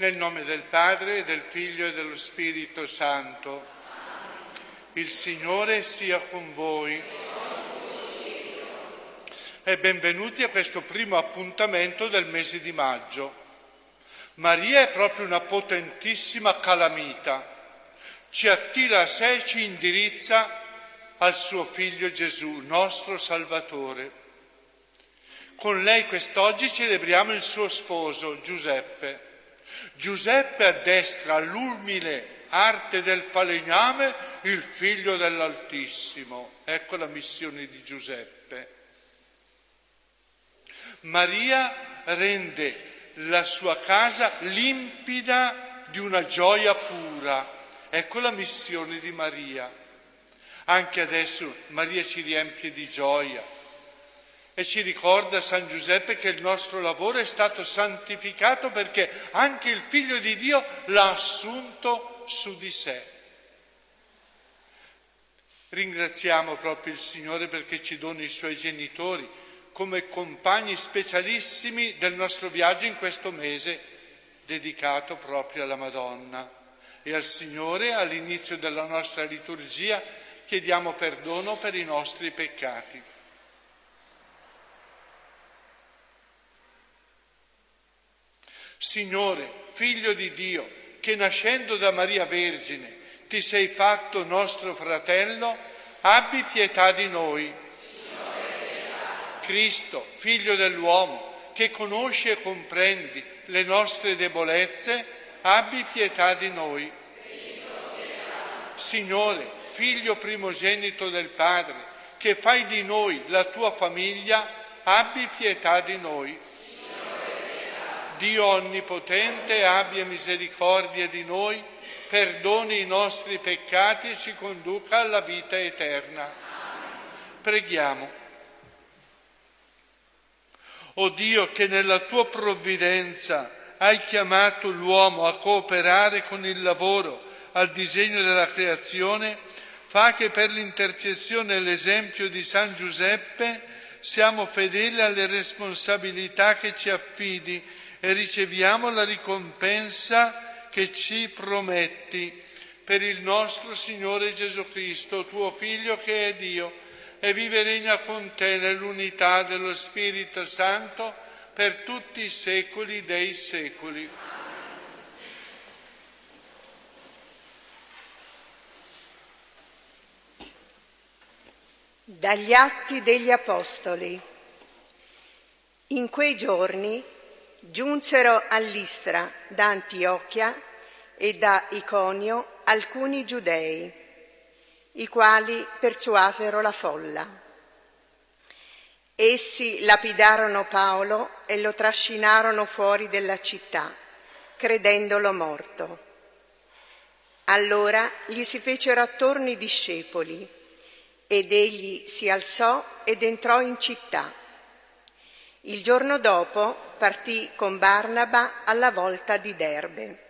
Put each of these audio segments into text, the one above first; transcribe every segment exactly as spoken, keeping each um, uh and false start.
Nel nome del Padre, del Figlio e dello Spirito Santo. Il Signore sia con voi. E benvenuti a questo primo appuntamento del mese di maggio. Maria è proprio una potentissima calamita. Ci attira a sé e ci indirizza al suo Figlio Gesù, nostro Salvatore. Con lei quest'oggi celebriamo il suo sposo, Giuseppe. Giuseppe addestra all'umile arte del falegname il Figlio dell'Altissimo. Ecco la missione di Giuseppe. Maria rende la sua casa limpida di una gioia pura. Ecco la missione di Maria. Anche adesso Maria ci riempie di gioia e ci ricorda San Giuseppe che il nostro lavoro è stato santificato perché anche il Figlio di Dio l'ha assunto su di sé. Ringraziamo proprio il Signore perché ci dona i Suoi genitori come compagni specialissimi del nostro viaggio in questo mese dedicato proprio alla Madonna. E al Signore, all'inizio della nostra liturgia, chiediamo perdono per i nostri peccati. Signore, Figlio di Dio, che nascendo da Maria Vergine ti sei fatto nostro fratello, abbi pietà di noi. Cristo, Figlio dell'uomo, che conosci e comprendi le nostre debolezze, abbi pietà di noi. Signore, Figlio primogenito del Padre, che fai di noi la tua famiglia, abbi pietà di noi. Dio Onnipotente, abbia misericordia di noi, perdoni i nostri peccati e ci conduca alla vita eterna. Preghiamo. O Dio, che nella tua provvidenza hai chiamato l'uomo a cooperare con il lavoro al disegno della creazione, fa che per l'intercessione e l'esempio di San Giuseppe siamo fedeli alle responsabilità che ci affidi e riceviamo la ricompensa che ci prometti. Per il nostro Signore Gesù Cristo, tuo Figlio che è Dio, e vive e regna con te nell'unità dello Spirito Santo per tutti i secoli dei secoli. Dagli Atti degli Apostoli. In quei giorni giunsero a Listra da Antiochia e da Iconio alcuni giudei, i quali persuasero la folla. Essi lapidarono Paolo e lo trascinarono fuori della città, credendolo morto. Allora gli si fecero attorno i discepoli ed egli si alzò ed entrò in città. Il giorno dopo partì con Barnaba alla volta di Derbe.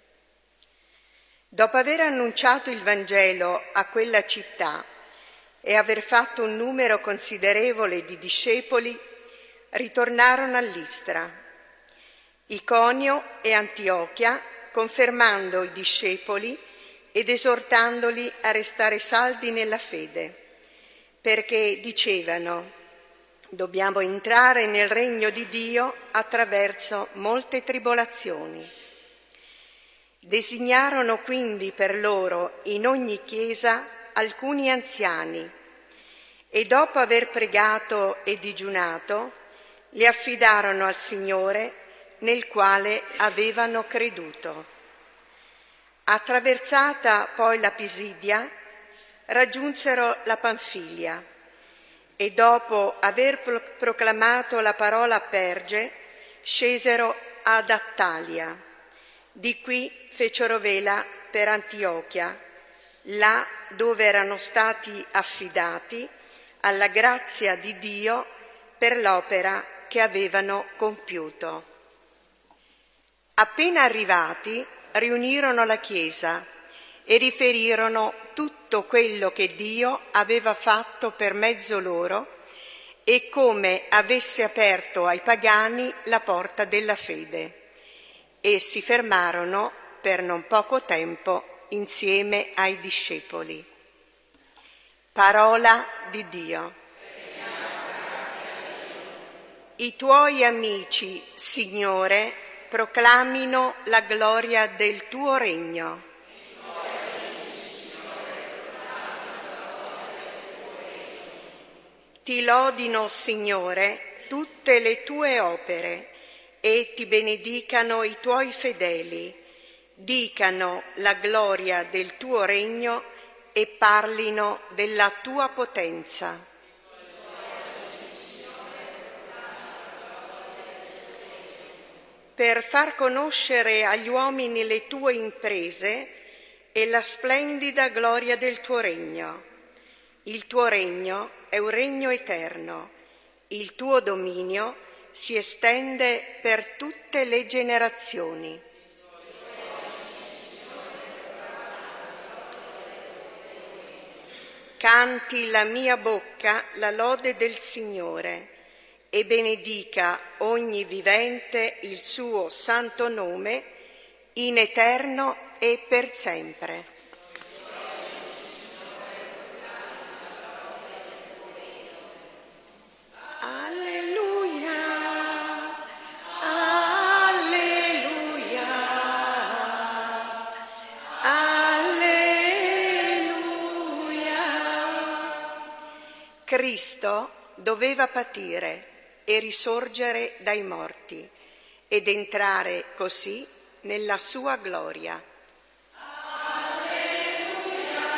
Dopo aver annunciato il Vangelo a quella città e aver fatto un numero considerevole di discepoli, ritornarono a Listra, Iconio e Antiochia, confermando i discepoli ed esortandoli a restare saldi nella fede, perché dicevano: dobbiamo entrare nel regno di Dio attraverso molte tribolazioni. Designarono quindi per loro in ogni chiesa alcuni anziani e dopo aver pregato e digiunato li affidarono al Signore nel quale avevano creduto. Attraversata poi la Pisidia, raggiunsero la Panfilia e dopo aver pro- proclamato la parola a Perge, scesero ad Attalia. Di qui fecero vela per Antiochia, là dove erano stati affidati alla grazia di Dio per l'opera che avevano compiuto. Appena arrivati, riunirono la Chiesa e riferirono tutto quello che Dio aveva fatto per mezzo loro e come avesse aperto ai pagani la porta della fede. e si fermarono per non poco tempo insieme ai discepoli. Parola di Dio. I tuoi amici, Signore, proclamino la gloria del tuo regno. Ti lodino, Signore, tutte le tue opere e ti benedicano i tuoi fedeli, dicano la gloria del tuo regno e parlino della tua potenza. Per far conoscere agli uomini le tue imprese e la splendida gloria del tuo regno. Il tuo regno è un regno eterno, il tuo dominio si estende per tutte le generazioni. Canti la mia bocca la lode del Signore e benedica ogni vivente il suo santo nome in eterno e per sempre. Cristo doveva patire e risorgere dai morti ed entrare così nella sua gloria. Alleluia,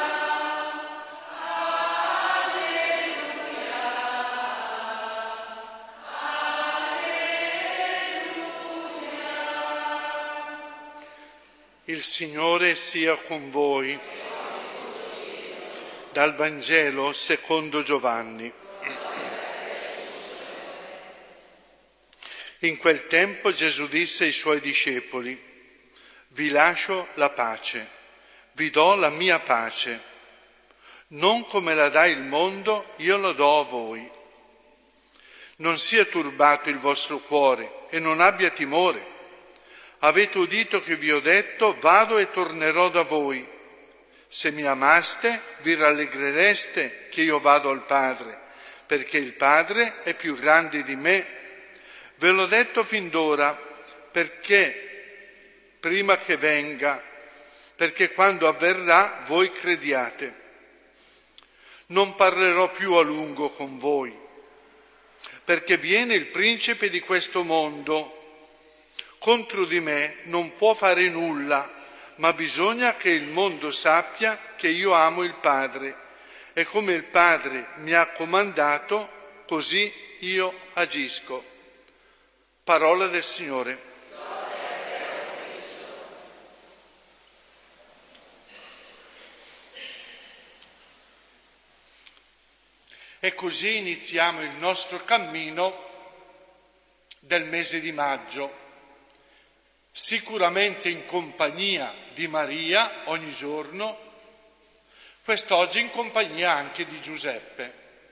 alleluia, alleluia. Il Signore sia con voi. Dal Vangelo secondo Giovanni. In quel tempo Gesù disse ai suoi discepoli: vi lascio la pace, vi do la mia pace. Non come la dà il mondo, io la do a voi. Non sia turbato il vostro cuore e non abbia timore. Avete udito che vi ho detto: vado e tornerò da voi. Se mi amaste, vi rallegrereste che io vado al Padre, perché il Padre è più grande di me. Ve l'ho detto fin d'ora, perché prima che venga, perché quando avverrà voi crediate. Non parlerò più a lungo con voi, perché viene il principe di questo mondo. Contro di me non può fare nulla, ma bisogna che il mondo sappia che io amo il Padre e come il Padre mi ha comandato, così io agisco. Parola del Signore. E così iniziamo il nostro cammino del mese di maggio. Sicuramente in compagnia di Maria ogni giorno, quest'oggi in compagnia anche di Giuseppe.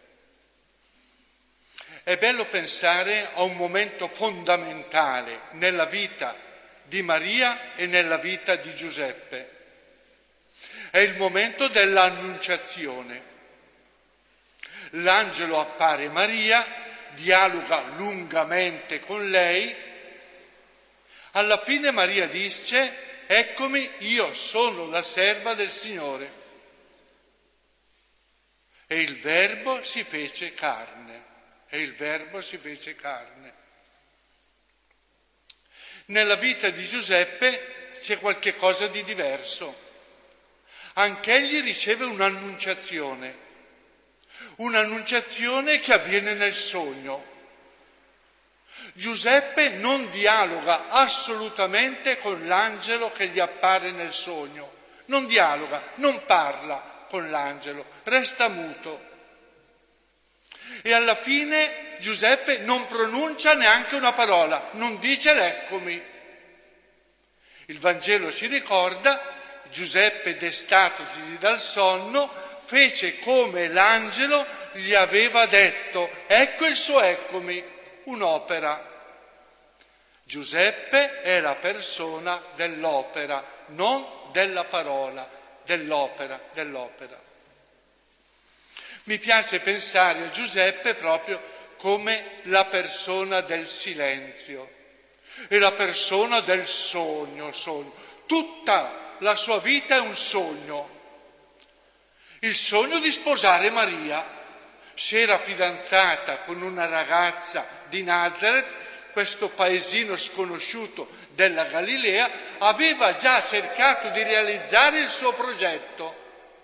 È bello pensare a un momento fondamentale nella vita di Maria e nella vita di Giuseppe. È il momento dell'annunciazione. L'angelo appare a Maria, dialoga lungamente con lei. Alla fine Maria dice: eccomi, io sono la serva del Signore. E il Verbo si fece carne. E il Verbo si fece carne. Nella vita di Giuseppe c'è qualche cosa di diverso. Anch'egli riceve un'annunciazione. Un'annunciazione che avviene nel sogno. Giuseppe non dialoga assolutamente con l'angelo che gli appare nel sogno, non dialoga, non parla con l'angelo, resta muto. E alla fine Giuseppe non pronuncia neanche una parola, non dice l'eccomi. Il Vangelo ci ricorda: Giuseppe, destatosi dal sonno, fece come l'angelo gli aveva detto. Ecco il suo eccomi. Un'opera. Giuseppe è la persona dell'opera, non della parola, dell'opera, dell'opera. Mi piace pensare a Giuseppe proprio come la persona del silenzio e la persona del sogno, sogno. Tutta la sua vita è un sogno. Il sogno di sposare Maria. Si era fidanzata con una ragazza di Nazareth, questo paesino sconosciuto della Galilea, aveva già cercato di realizzare il suo progetto.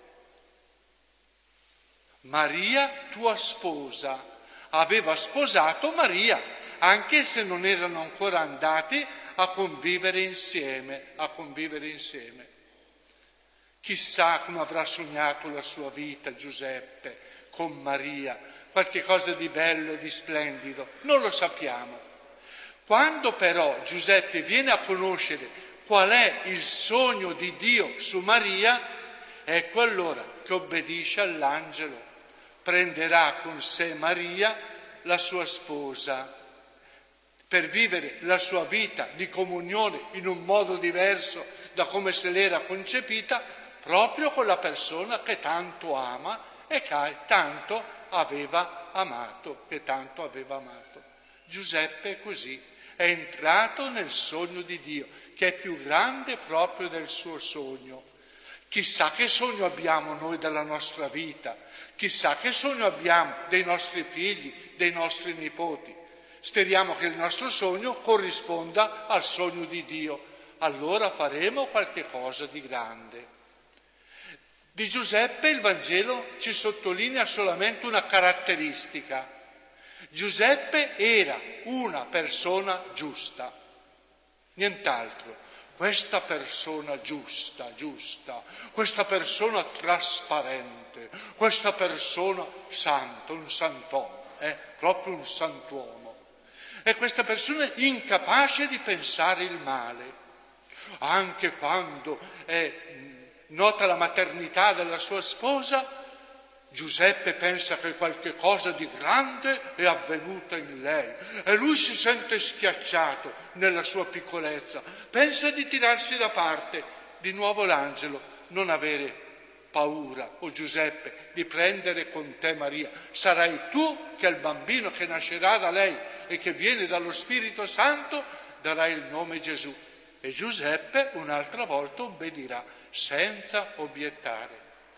Maria, tua sposa, aveva sposato Maria, anche se non erano ancora andati a convivere insieme, a convivere insieme. Chissà come avrà sognato la sua vita Giuseppe con Maria, qualche cosa di bello, di splendido, non lo sappiamo. Quando però Giuseppe viene a conoscere qual è il sogno di Dio su Maria, ecco allora che obbedisce all'angelo. Prenderà con sé Maria, la sua sposa, per vivere la sua vita di comunione in un modo diverso da come se l'era concepita, proprio con la persona che tanto ama e che tanto aveva amato, che tanto aveva amato. Giuseppe è così, è entrato nel sogno di Dio, che è più grande proprio del suo sogno. Chissà che sogno abbiamo noi della nostra vita, chissà che sogno abbiamo dei nostri figli, dei nostri nipoti. Speriamo che il nostro sogno corrisponda al sogno di Dio, allora faremo qualche cosa di grande. Di Giuseppe il Vangelo ci sottolinea solamente una caratteristica. Giuseppe era una persona giusta, nient'altro. Questa persona giusta, giusta, questa persona trasparente, questa persona santa, un sant'uomo, eh? proprio un santuomo. E questa persona incapace di pensare il male, anche quando è nota la maternità della sua sposa. Giuseppe pensa che qualche cosa di grande è avvenuta in lei e lui si sente schiacciato nella sua piccolezza, pensa di tirarsi da parte. Di nuovo l'angelo: non avere paura, o Giuseppe, di prendere con te Maria, sarai tu che al bambino che nascerà da lei e che viene dallo Spirito Santo darai il nome Gesù. E Giuseppe un'altra volta obbedirà senza obiettare.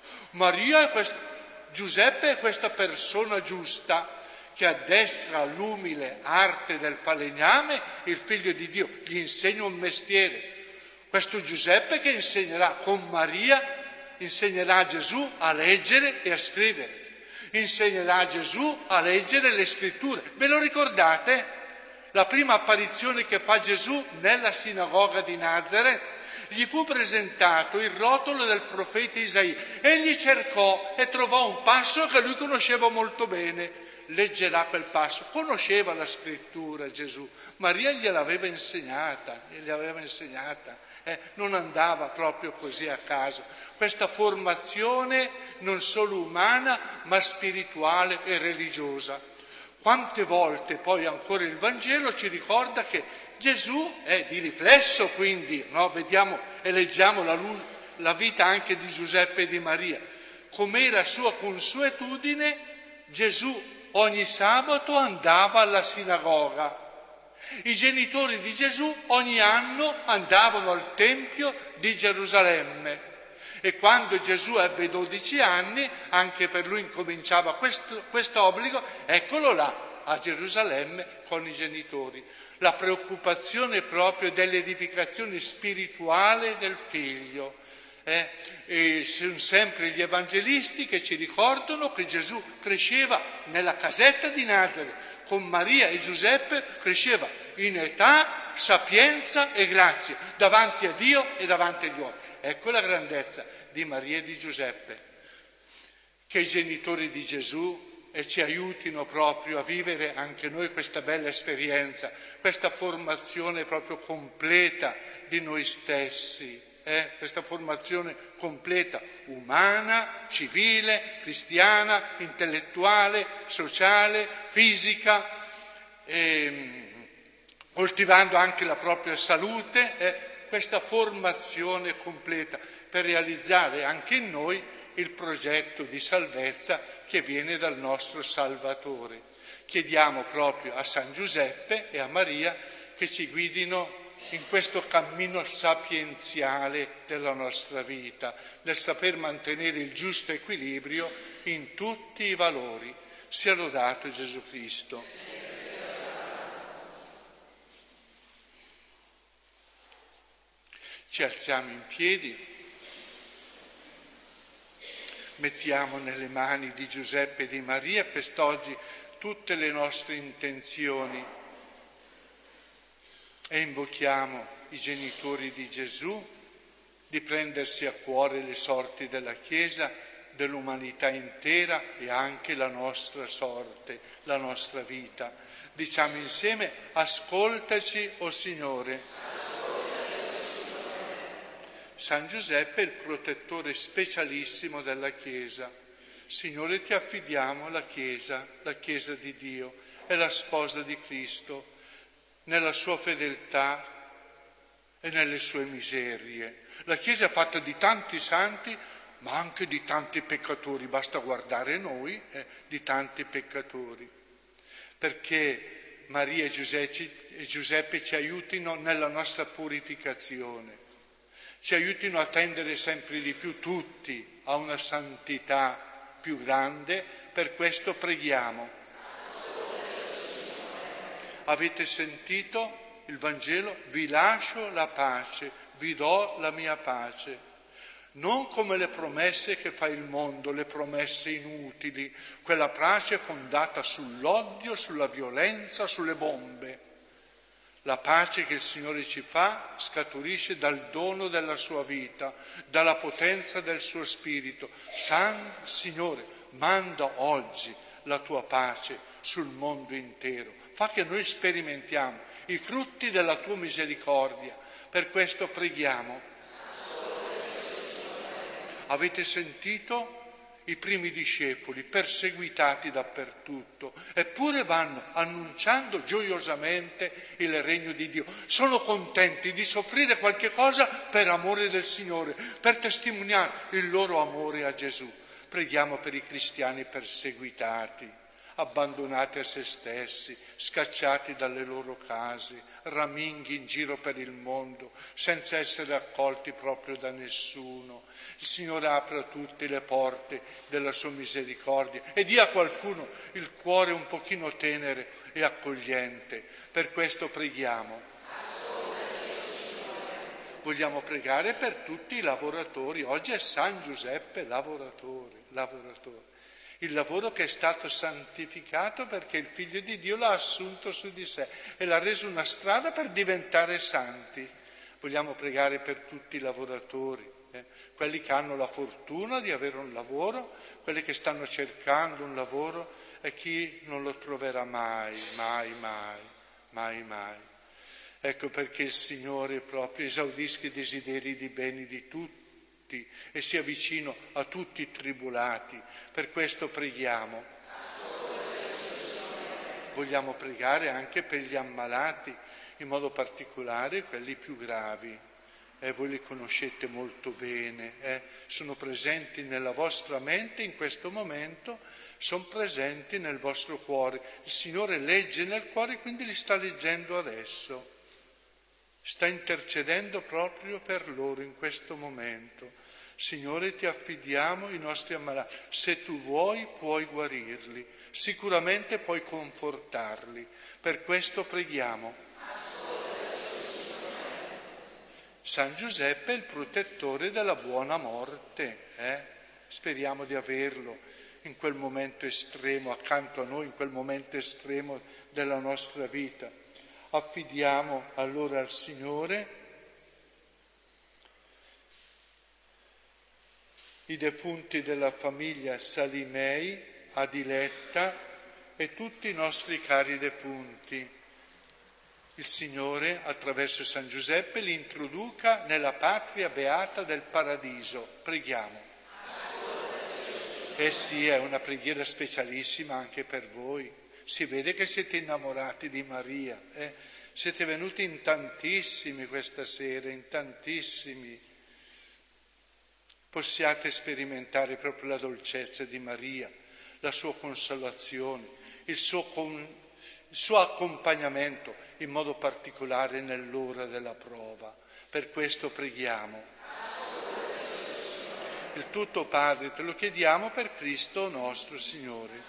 Maria è questa Giuseppe è questa persona giusta che addestra l'umile arte del falegname, il figlio di Dio, gli insegna un mestiere. Questo Giuseppe che insegnerà con Maria, insegnerà a Gesù a leggere e a scrivere, insegnerà a Gesù a leggere le scritture. Ve lo ricordate? La prima apparizione che fa Gesù nella sinagoga di Nazareth? Gli fu presentato il rotolo del profeta Isaia. Egli cercò e trovò un passo che lui conosceva molto bene. Leggerà quel passo. Conosceva la scrittura Gesù. Maria gliel'aveva insegnata, gliel'aveva insegnata. Eh, non andava proprio così a caso. Questa formazione non solo umana, ma spirituale e religiosa. Quante volte poi ancora il Vangelo ci ricorda che Gesù è di riflesso, quindi, no? Vediamo e leggiamo la, la vita anche di Giuseppe e di Maria. Com'era sua consuetudine, Gesù ogni sabato andava alla sinagoga. I genitori di Gesù ogni anno andavano al Tempio di Gerusalemme. E quando Gesù ebbe dodici anni, anche per lui incominciava questo, questo obbligo, eccolo là, a Gerusalemme con i genitori. La preoccupazione proprio dell'edificazione spirituale del figlio. Eh? E sono sempre gli evangelisti che ci ricordano che Gesù cresceva nella casetta di Nazareth, con Maria e Giuseppe cresceva in età, sapienza e grazia, davanti a Dio e davanti agli uomini. Ecco la grandezza di Maria e di Giuseppe. Che i genitori di Gesù e ci aiutino proprio a vivere anche noi questa bella esperienza, questa formazione proprio completa di noi stessi, eh? questa formazione completa, umana, civile, cristiana, intellettuale, sociale, fisica, e coltivando anche la propria salute, eh, questa formazione completa per realizzare anche in noi il progetto di salvezza che viene dal nostro Salvatore. Chiediamo proprio a San Giuseppe e a Maria che ci guidino in questo cammino sapienziale della nostra vita, nel saper mantenere il giusto equilibrio in tutti i valori. Sia lodato Gesù Cristo. Ci alziamo in piedi, mettiamo nelle mani di Giuseppe e di Maria quest'oggi tutte le nostre intenzioni e invochiamo i genitori di Gesù di prendersi a cuore le sorti della Chiesa, dell'umanità intera e anche la nostra sorte, la nostra vita. Diciamo insieme: ascoltaci, o Signore. San Giuseppe è il protettore specialissimo della Chiesa. Signore, ti affidiamo la Chiesa, la Chiesa di Dio, è la sposa di Cristo, nella sua fedeltà e nelle sue miserie. La Chiesa è fatta di tanti santi, ma anche di tanti peccatori, basta guardare noi, eh, di tanti peccatori, perché Maria e Giuseppe, e Giuseppe ci aiutino nella nostra purificazione, ci aiutino a tendere sempre di più tutti a una santità più grande. Per questo preghiamo. Avete sentito il Vangelo? Vi lascio la pace, vi do la mia pace. Non come le promesse che fa il mondo, le promesse inutili, quella pace fondata sull'odio, sulla violenza, sulle bombe. La pace che il Signore ci fa scaturisce dal dono della sua vita, dalla potenza del suo Spirito. San Signore, manda oggi la tua pace sul mondo intero. Fa che noi sperimentiamo i frutti della tua misericordia. Per questo preghiamo. Avete sentito? I primi discepoli perseguitati dappertutto, eppure vanno annunciando gioiosamente il regno di Dio. Sono contenti di soffrire qualche cosa per amore del Signore, per testimoniare il loro amore a Gesù. Preghiamo per i cristiani perseguitati, abbandonati a se stessi, scacciati dalle loro case, raminghi in giro per il mondo, senza essere accolti proprio da nessuno. Il Signore apre a tutti le porte della sua misericordia e dia a qualcuno il cuore un pochino tenere e accogliente. Per questo preghiamo. Vogliamo pregare per tutti i lavoratori. Oggi è San Giuseppe lavoratore, lavoratore. Il lavoro che è stato santificato perché il Figlio di Dio l'ha assunto su di sé e l'ha reso una strada per diventare santi. Vogliamo pregare per tutti i lavoratori. Eh, quelli che hanno la fortuna di avere un lavoro, quelli che stanno cercando un lavoro e chi non lo troverà mai, mai, mai, mai, mai. Ecco perché il Signore proprio esaudisca i desideri di beni di tutti e sia vicino a tutti i tribulati. Per questo preghiamo. Vogliamo pregare anche per gli ammalati, in modo particolare quelli più gravi. Eh, voi li conoscete molto bene, eh? Sono presenti nella vostra mente in questo momento, sono presenti nel vostro cuore. Il Signore legge nel cuore, quindi li sta leggendo adesso. Sta intercedendo proprio per loro in questo momento. Signore, ti affidiamo i nostri ammalati. Se tu vuoi, puoi guarirli. Sicuramente puoi confortarli. Per questo preghiamo. San Giuseppe è il protettore della buona morte, eh? Speriamo di averlo in quel momento estremo, accanto a noi, in quel momento estremo della nostra vita. Affidiamo allora al Signore i defunti della famiglia Salimei, Adiletta e tutti i nostri cari defunti. Il Signore, attraverso San Giuseppe, li introduca nella patria beata del paradiso. Preghiamo. Eh sì, è una preghiera specialissima anche per voi. Si vede che siete innamorati di Maria. Eh? Siete venuti in tantissimi questa sera, in tantissimi. Possiate sperimentare proprio la dolcezza di Maria, la sua consolazione, il suo, con, il suo accompagnamento, in modo particolare nell'ora della prova. Per questo preghiamo. Il tutto, Padre, te lo chiediamo per Cristo nostro Signore.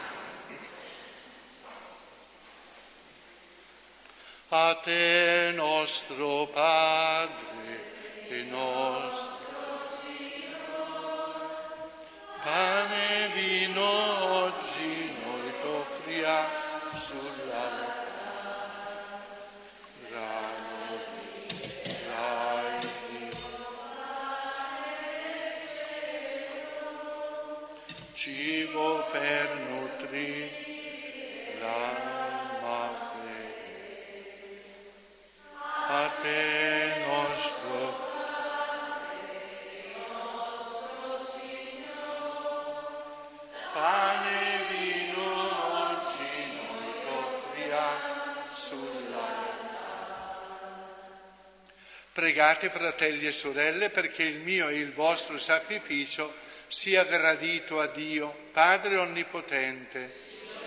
A te, nostro Padre e nostro pane e vino oggi noi t'offriamo sull'altare, grano di dai cibo per nutrire l'alma fede. A te, nostro pane e vino oggi noi t'offriamo sull'altare. Pregate, fratelli e sorelle, perché il mio e il vostro sacrificio sia gradito a Dio, Padre Onnipotente.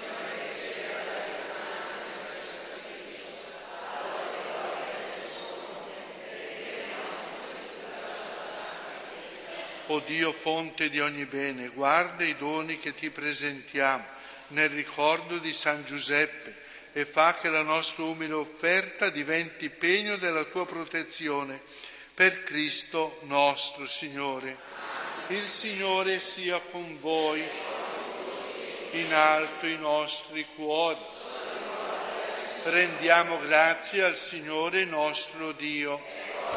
O Dio, fonte di ogni bene, guarda i doni che ti presentiamo nel ricordo di San Giuseppe e fa che la nostra umile offerta diventi pegno della tua protezione per Cristo nostro Signore. Il Signore sia con voi, in alto i nostri cuori. Rendiamo grazie al Signore nostro Dio.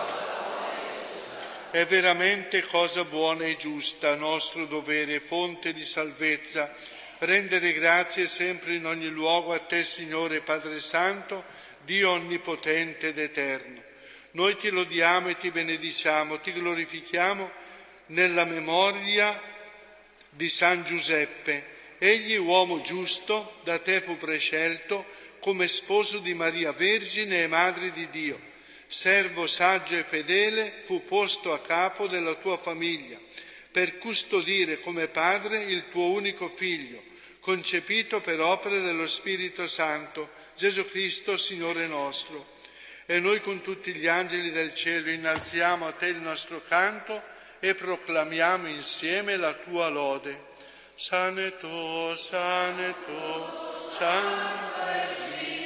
È veramente cosa buona e giusta, nostro dovere, fonte di salvezza, rendere grazie sempre in ogni luogo a te, Signore Padre Santo, Dio onnipotente ed eterno. Noi ti lodiamo e ti benediciamo, ti glorifichiamo nella memoria di San Giuseppe. Egli, uomo giusto, da te fu prescelto come sposo di Maria Vergine e Madre di Dio. Servo saggio e fedele, fu posto a capo della tua famiglia, per custodire come padre il tuo unico figlio, concepito per opera dello Spirito Santo, Gesù Cristo, Signore nostro. E noi con tutti gli angeli del cielo innalziamo a te il nostro canto e proclamiamo insieme la tua lode. Saneto, saneto, Sancte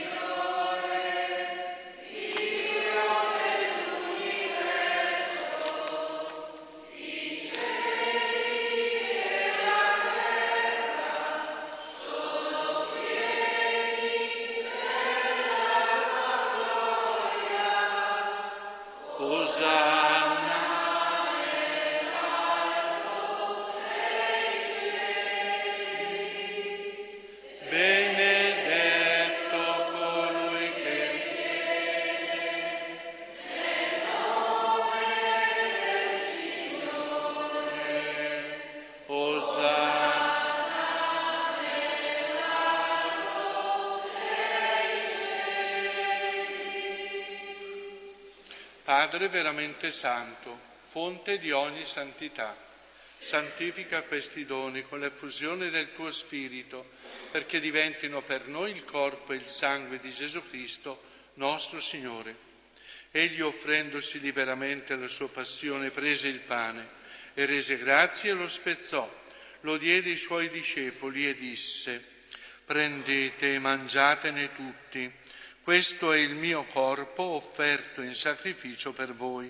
Padre veramente santo, fonte di ogni santità, santifica questi doni con l'effusione del tuo Spirito, perché diventino per noi il corpo e il sangue di Gesù Cristo, nostro Signore. Egli, offrendosi liberamente alla sua passione, prese il pane e rese grazie e lo spezzò, lo diede ai suoi discepoli e disse: prendete e mangiatene tutti. Questo è il mio corpo offerto in sacrificio per voi.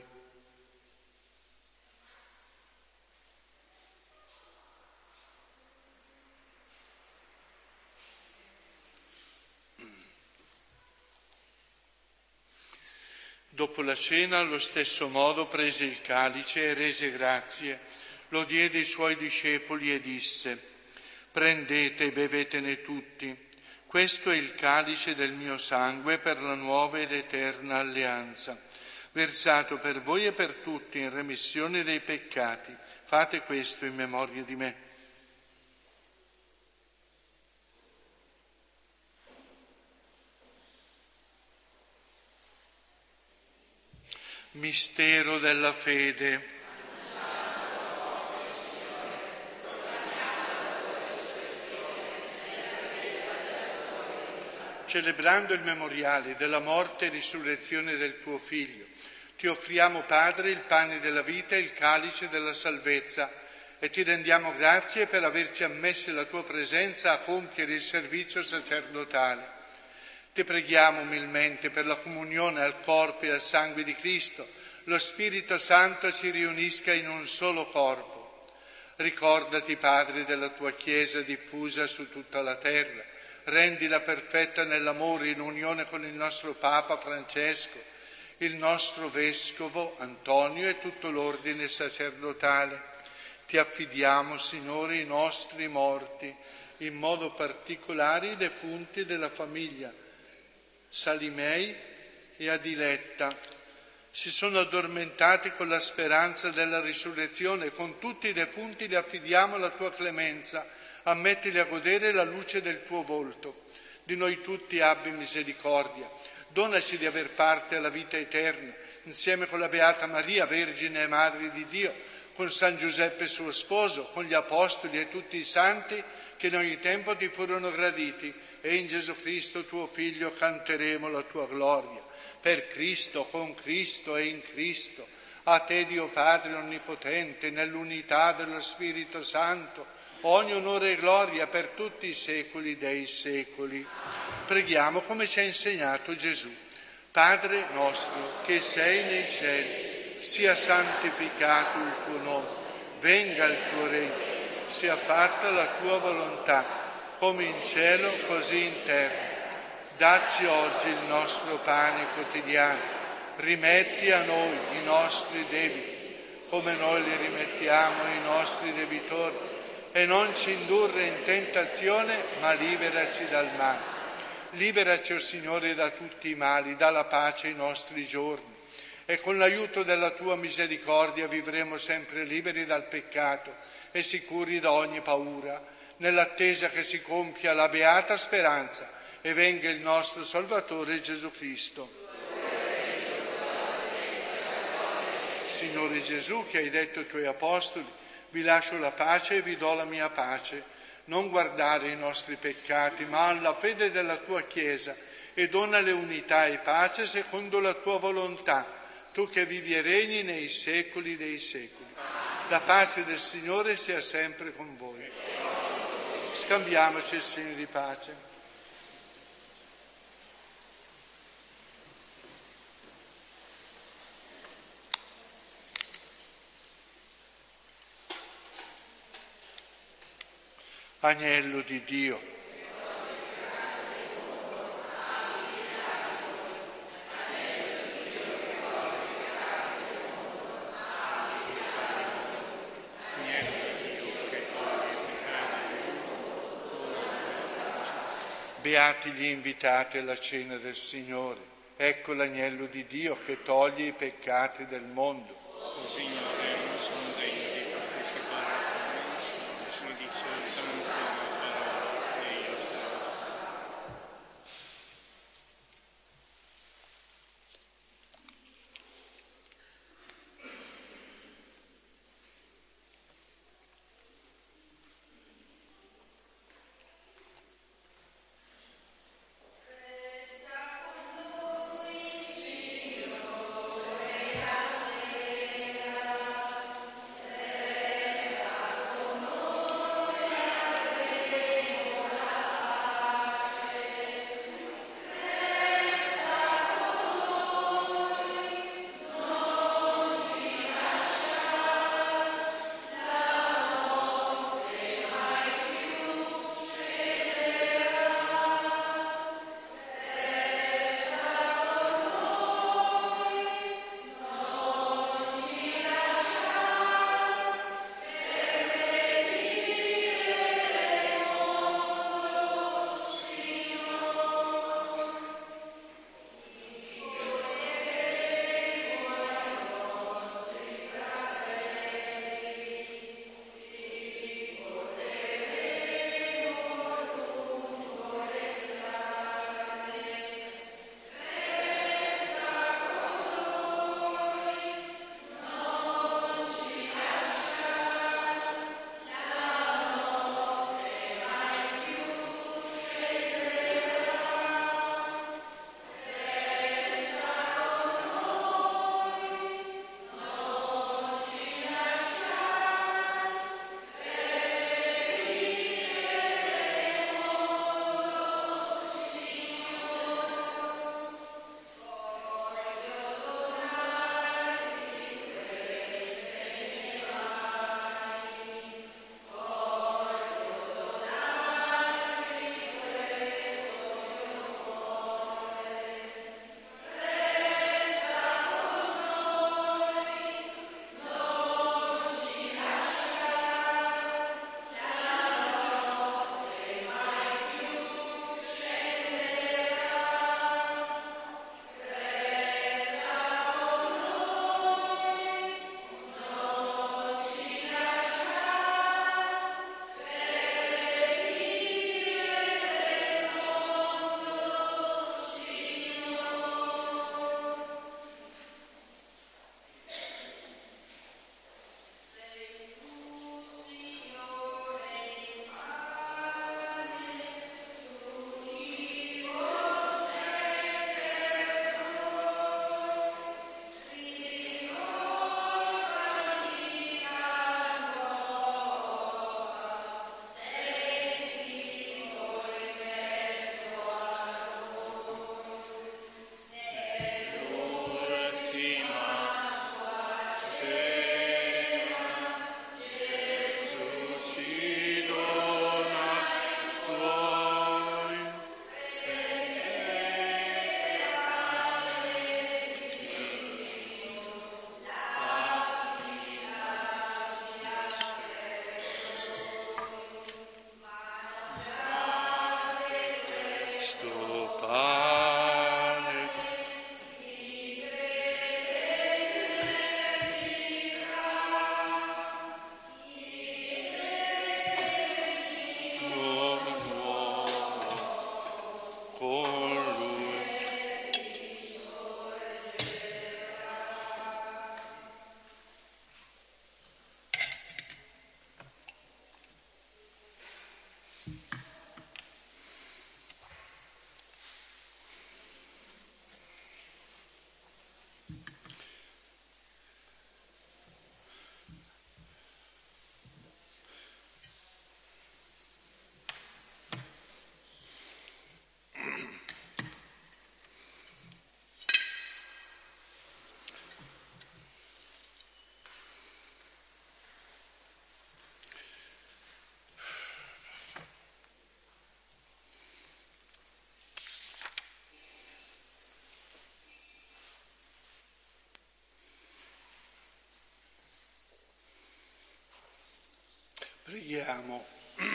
Dopo la cena, allo stesso modo, prese il calice e rese grazie, lo diede ai suoi discepoli e disse: prendete e bevetene tutti. Questo è il calice del mio sangue per la nuova ed eterna alleanza, versato per voi e per tutti in remissione dei peccati. Fate questo in memoria di me. Mistero della fede. Celebrando il memoriale della morte e risurrezione del tuo Figlio, ti offriamo, Padre, il pane della vita e il calice della salvezza e ti rendiamo grazie per averci ammessi alla tua presenza a compiere il servizio sacerdotale. Ti preghiamo umilmente per la comunione al corpo e al sangue di Cristo, lo Spirito Santo ci riunisca in un solo corpo. Ricordati, Padre, della tua Chiesa diffusa su tutta la terra, rendila perfetta nell'amore in unione con il nostro Papa Francesco, il nostro Vescovo Antonio e tutto l'ordine sacerdotale. Ti affidiamo, Signore, i nostri morti, in modo particolare i defunti della famiglia Salimei e Adiletta. Si sono addormentati con la speranza della risurrezione. Con tutti i defunti li affidiamo alla tua clemenza. Ammettili a godere la luce del tuo volto. Di noi tutti abbi misericordia. Donaci di aver parte alla vita eterna, insieme con la Beata Maria, Vergine e Madre di Dio, con San Giuseppe suo sposo, con gli Apostoli e tutti i santi che in ogni tempo ti furono graditi, e in Gesù Cristo tuo Figlio canteremo la tua gloria. Per Cristo, con Cristo e in Cristo, a te Dio Padre Onnipotente, nell'unità dello Spirito Santo, ogni onore e gloria per tutti i secoli dei secoli. Preghiamo come ci ha insegnato Gesù. Padre nostro che sei nei cieli, sia santificato il tuo nome, venga il tuo regno, sia fatta la tua volontà, come in cielo così in terra. Dacci oggi il nostro pane quotidiano, rimetti a noi i nostri debiti, come noi li rimettiamo ai nostri debitori, e non ci indurre in tentazione, ma liberaci dal male. Liberaci, o Signore, da tutti i mali, dà la pace ai nostri giorni, e con l'aiuto della tua misericordia vivremo sempre liberi dal peccato e sicuri da ogni paura, nell'attesa che si compia la beata speranza e venga il nostro Salvatore Gesù Cristo. Signore Gesù, che hai detto ai tuoi apostoli, vi lascio la pace e vi do la mia pace. Non guardare i nostri peccati, ma alla fede della tua Chiesa, e donale unità e pace secondo la tua volontà, tu che vivi e regni nei secoli dei secoli. La pace del Signore sia sempre con voi. Scambiamoci il segno di pace. Agnello di Dio. Beati gli invitati alla cena del Signore. Ecco l'agnello di Dio che toglie i peccati del mondo. O Signore, non sono degno di partecipare alla mensa, ma di soltanto una parola che io so. Sia Preghiamo.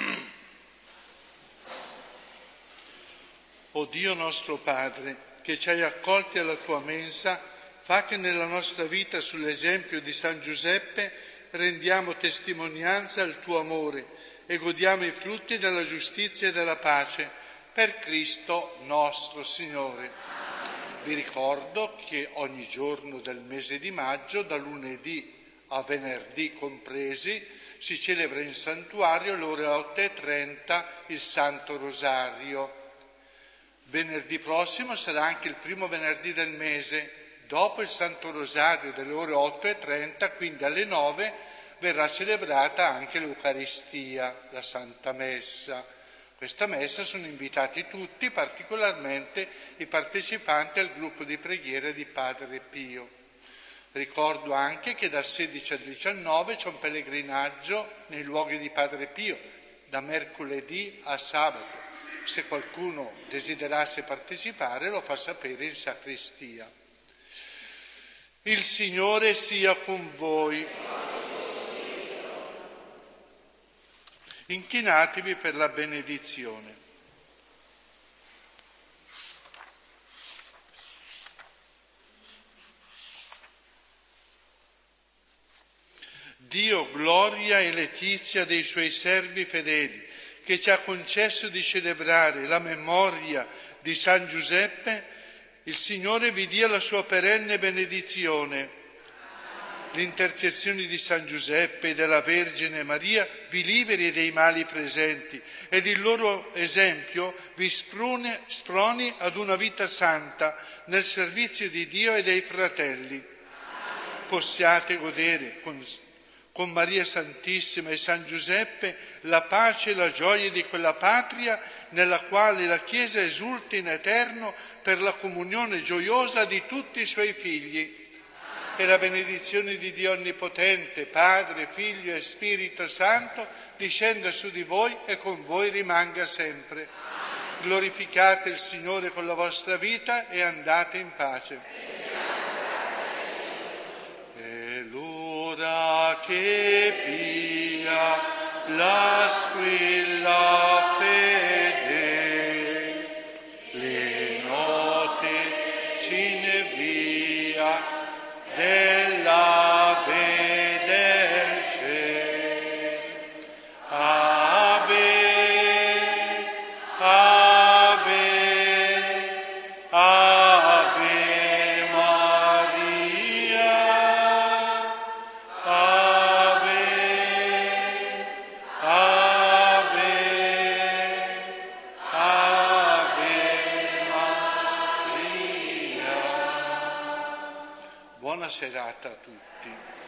O Dio nostro Padre, che ci hai accolti alla tua mensa, fa che nella nostra vita, sull'esempio di San Giuseppe, rendiamo testimonianza al tuo amore e godiamo i frutti della giustizia e della pace, per Cristo nostro Signore. Vi ricordo che ogni giorno del mese di maggio, da lunedì a venerdì compresi, si celebra in santuario alle ore otto e trenta il Santo Rosario. Venerdì prossimo sarà anche il primo venerdì del mese. Dopo il Santo Rosario delle ore otto e trenta, quindi alle nove, verrà celebrata anche l'Eucaristia, la Santa Messa. Questa messa sono invitati tutti, particolarmente i partecipanti al gruppo di preghiera di Padre Pio. Ricordo anche che dal sedici al diciannove c'è un pellegrinaggio nei luoghi di Padre Pio, da mercoledì a sabato. Se qualcuno desiderasse partecipare lo fa sapere in sacrestia. Il Signore sia con voi. Inchinatevi per la benedizione. Dio, gloria e letizia dei suoi servi fedeli, che ci ha concesso di celebrare la memoria di San Giuseppe, il Signore vi dia la sua perenne benedizione. L'intercessione di San Giuseppe e della Vergine Maria vi liberi dei mali presenti ed il loro esempio vi sprone, sproni ad una vita santa nel servizio di Dio e dei fratelli. Possiate godere con con Maria Santissima e San Giuseppe la pace e la gioia di quella patria nella quale la Chiesa esulta in eterno per la comunione gioiosa di tutti i suoi figli. E la benedizione di Dio Onnipotente, Padre, Figlio e Spirito Santo, discenda su di voi e con voi rimanga sempre. Glorificate il Signore con la vostra vita e andate in pace. Che pia la squilla fede, le note cinevia della vederce. Ave, ave, ave Maria. Buona serata a tutti.